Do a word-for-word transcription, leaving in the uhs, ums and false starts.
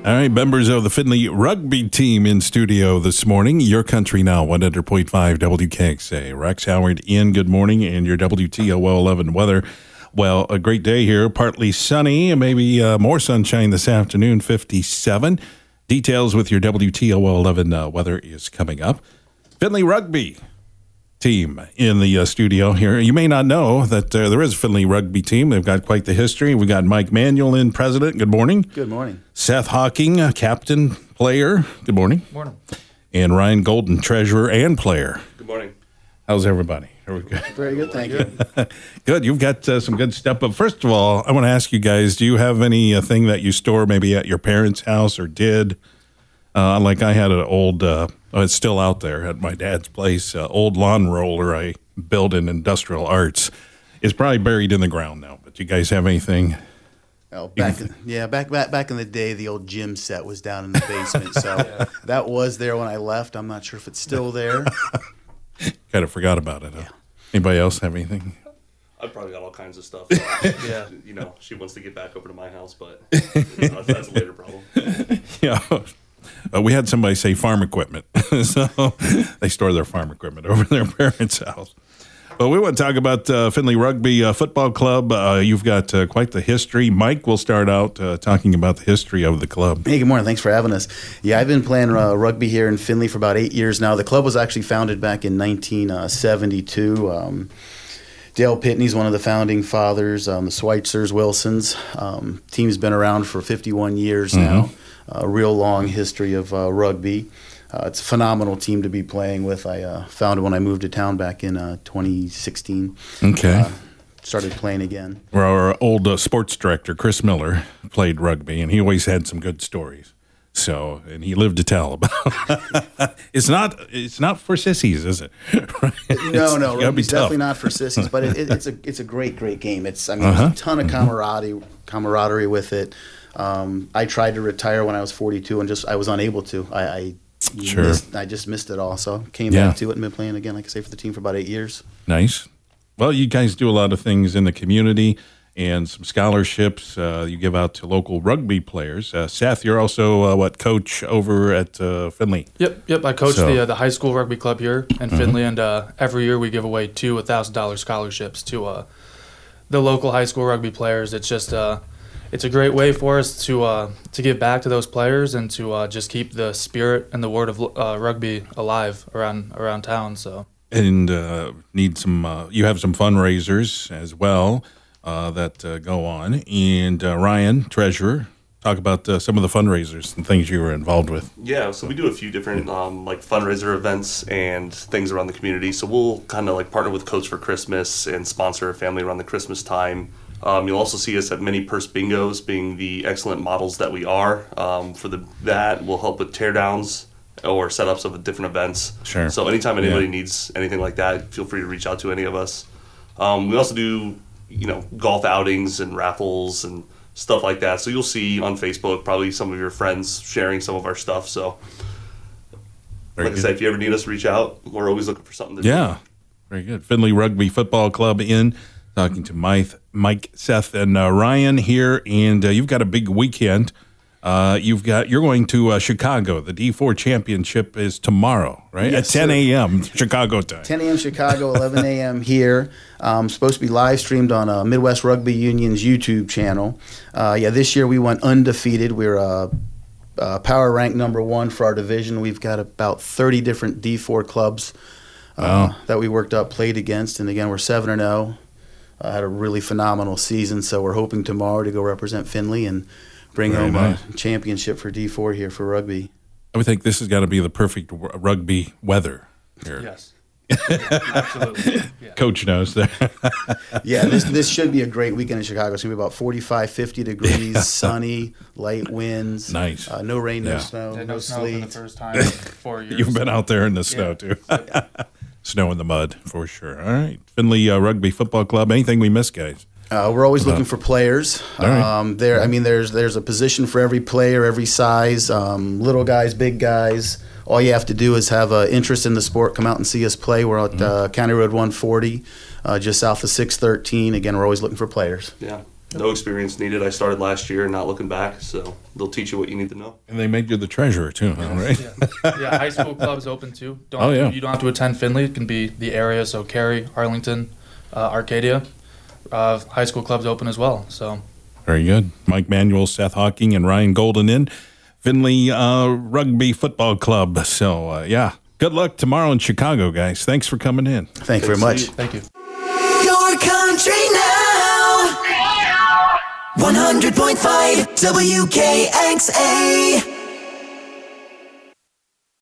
All right, members of the Findlay rugby team in studio this morning. Your Country Now, one hundred point five W K X A. Rex Howard in, good morning, and your W T O L eleven weather. Well, a great day here, partly sunny, maybe uh, more sunshine this afternoon, fifty-seven. Details with your W T O L eleven uh, weather is coming up. Findlay rugby team in the uh, studio here. You may not know that uh, there is a Findlay rugby team. They've got quite the history. We got Mike Manuel in, president. Good morning. Good morning. Seth Hawking, uh, captain, player. Good morning. Morning. And Ryan Golden, treasurer and player. Good morning. How's everybody? Are we good? Very good, thank you. Good. You've got uh, some good stuff. But first of all, I want to ask you guys, do you have any uh, thing that you store maybe at your parents' house or did? Uh, like I had an old, uh, oh, it's still out there at my dad's place, uh, old lawn roller I built in Industrial Arts. It's probably buried in the ground now, but you guys have anything? Oh, back in, yeah, back back back in the day, the old gym set was down in the basement, so yeah. That was there when I left. I'm not sure if it's still there. Kind of forgot about it. Huh? Yeah. Anybody else have anything? I've probably got all kinds of stuff. So, yeah, you know, she wants to get back over to my house, but you know, that's a later problem. Yeah. Uh, we had somebody say farm equipment, so they store their farm equipment over their parents' house. Well, we want to talk about uh, Findlay Rugby uh, Football Club. Uh, you've got uh, quite the history. Mike will start out uh, talking about the history of the club. Hey, good morning. Thanks for having us. Yeah, I've been playing uh, rugby here in Findlay for about eight years now. The club was actually founded back in nineteen seventy-two. Um, Dale Pitney's one of the founding fathers, um, the Schweitzers, Wilsons. Um, team's been around for fifty-one years mm-hmm. now. A real long history of uh, rugby. Uh, it's a phenomenal team to be playing with. I uh, found it when I moved to town back in uh, twenty sixteen. Okay. Uh, started playing again. Well, our old uh, sports director, Chris Miller, played rugby, and he always had some good stories. So, and he lived to tell about. it's not, it's not for sissies, is it? Right? No, no, it's definitely not for sissies. But it, it, it's a, it's a great, great game. It's, I mean, uh-huh. there's a ton of camaraderie, camaraderie with it. Um, I tried to retire when I was forty-two, and just I was unable to. I, I sure. missed, I just missed it all. So came yeah. back to it and been playing again, like I say, for the team for about eight years. Nice. Well, you guys do a lot of things in the community and some scholarships uh, you give out to local rugby players. Uh, Seth, you're also uh, what coach over at uh, Findlay? Yep, yep. I coach so. the uh, the high school rugby club here in mm-hmm. Findlay, and uh, every year we give away two one thousand dollars scholarships to uh, the local high school rugby players. It's just uh, it's a great way for us to uh, to give back to those players and to uh, just keep the spirit and the word of uh, rugby alive around around town. So and uh, need some. Uh, you have some fundraisers as well uh, that uh, go on. And uh, Ryan, treasurer, talk about uh, some of the fundraisers and things you were involved with. Yeah, so we do a few different um, like fundraiser events and things around the community. So we'll kind of like partner with Coach for Christmas and sponsor a family around the Christmas time. Um, you'll also see us at many purse bingos, being the excellent models that we are. Um, for the that, we'll help with teardowns or setups of different events. Sure. So anytime anybody yeah. needs anything like that, feel free to reach out to any of us. Um, we also do, you know, golf outings and raffles and stuff like that. So you'll see on Facebook probably some of your friends sharing some of our stuff. So, Very like good. I said, if you ever need us, reach out. We're always looking for something to yeah. do. Yeah. Very good. Findlay Rugby Football Club in. Talking to Mike, Mike, Seth, and uh, Ryan here, and uh, you've got a big weekend. Uh, you've got you're going to uh, Chicago. The D four championship is tomorrow, right? Yes, at ten a.m. Chicago time. ten a.m. Chicago, eleven a.m. here. Um, supposed to be live streamed on uh, Midwest Rugby Union's YouTube channel. Uh, yeah, this year we went undefeated. We're uh, uh, power rank number one for our division. We've got about thirty different D four clubs uh, wow. that we worked up, played against, and again we're seven and zero. Uh, had a really phenomenal season, so we're hoping tomorrow to go represent Findlay and bring Very home nice. a championship for D four here for rugby. I would think this has got to be the perfect w- rugby weather here. Yes. Absolutely. Yeah. Coach knows that. Yeah, this this should be a great weekend in Chicago. It's going to be about forty-five, fifty degrees, yeah. sunny, light winds. Nice. Uh, no rain, yeah. no snow, yeah, no, no snow sleet. for the first time in four years. You've been out there in the snow, yeah. too. Snow in the mud, for sure. All right. Findlay uh, Rugby Football Club. Anything we missed, guys? Uh, we're always looking for players. All right. Um, there, I mean, there's there's a position for every player, every size, um, little guys, big guys. All you have to do is have an interest in the sport. Come out and see us play. We're at uh, County Road one forty, uh, just south of six thirteen. Again, we're always looking for players. Yeah. No experience needed. I started last year, not looking back, so they'll teach you what you need to know. And they made you the treasurer too, huh, right? Yeah. yeah, high school club's open too. Don't Oh, yeah. You don't have to attend Findlay. It can be the area, so Cary, Arlington, uh, Arcadia. Uh, high school club's open as well. So Very good. Mike Manuel, Seth Hawking, and Ryan Golden in Findlay uh, Rugby Football Club. So, uh, yeah, good luck tomorrow in Chicago, guys. Thanks for coming in. Thank you very much. thank you. Your country now. one hundred point five W K X A.